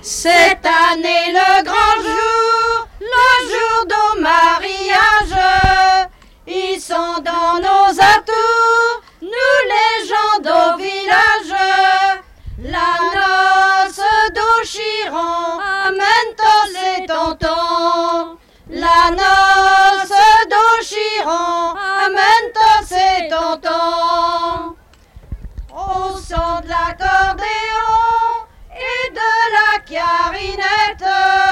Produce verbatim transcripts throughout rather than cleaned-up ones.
Cette année le grand jour, le jour du mariage, ils sont dans nos atours, nous les gens du village. La noce d'Auchiron amène tous les tontons. La noce d'Auchiron amène tous les tontons. Au son de l'accordéon et de la clarinette,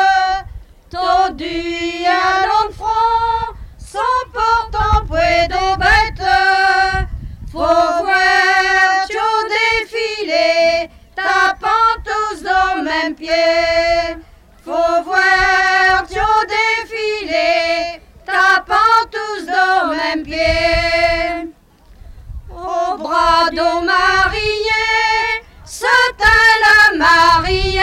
Todu à l'enfant, son portant pouet de bête. Faut voir tu défiler, tapant tous au même pied. Faut voir tu défiler, tapant tous au même pied. Au bras de mariée, se tint la mariée,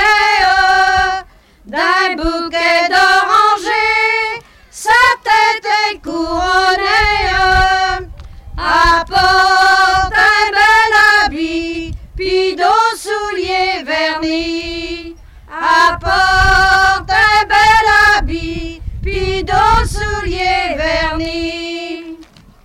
d'un bouquet d'orangers, sa tête est couronnée. Apporte un bel habit, puis deux souliers vernis. Apporte un bel habit, puis deux souliers vernis.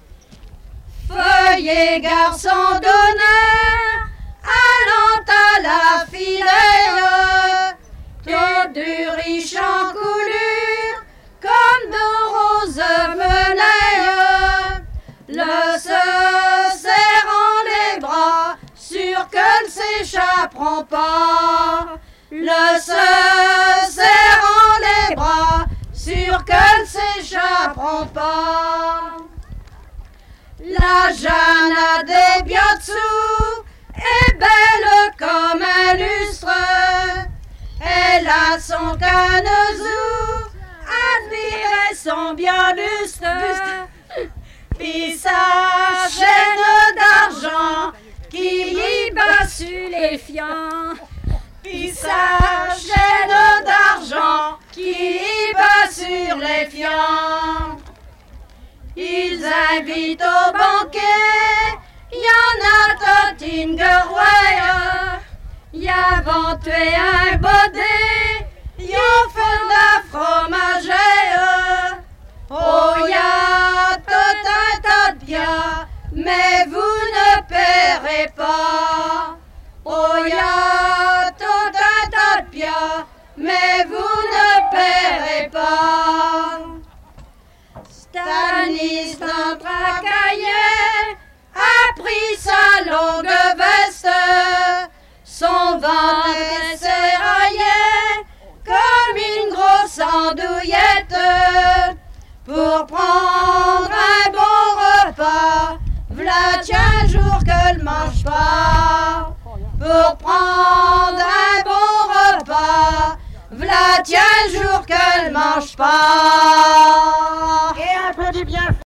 Feuillet garçon d'honneur, allant à la filaire, tout du riche en coulure, comme de roses menées, le se serrant les bras, sûr que ne s'échapperont pas. Le se serrant les bras, sûr que ne s'échapperont pas. La Jeanne a des biotous, est belle comme un lustre. Elle a son canezou, admirez son bien lustre. Puis sa chaîne d'argent qui y bat sur les fiants. Puis sa chaîne d'argent qui y bat sur les fiants. Ils invitent au banquet, y en a toute une guerouille. Y a venté un baudet, y a fait de la fromagère. Oh, y a tout un tas de biens, mais vous ne paierez pas. Oh, y a tout un tas de biens, mais vous ne paierez pas. Stanis, notre racaillet, a pris sa longue veste, son ventre s'éraillait comme une grosse andouillette. Pour prendre un bon repas, v'là tient jour qu'elle mange pas. Pour prendre un bon repas, v'là tient jour qu'elle mange pas. Et un peu du bien.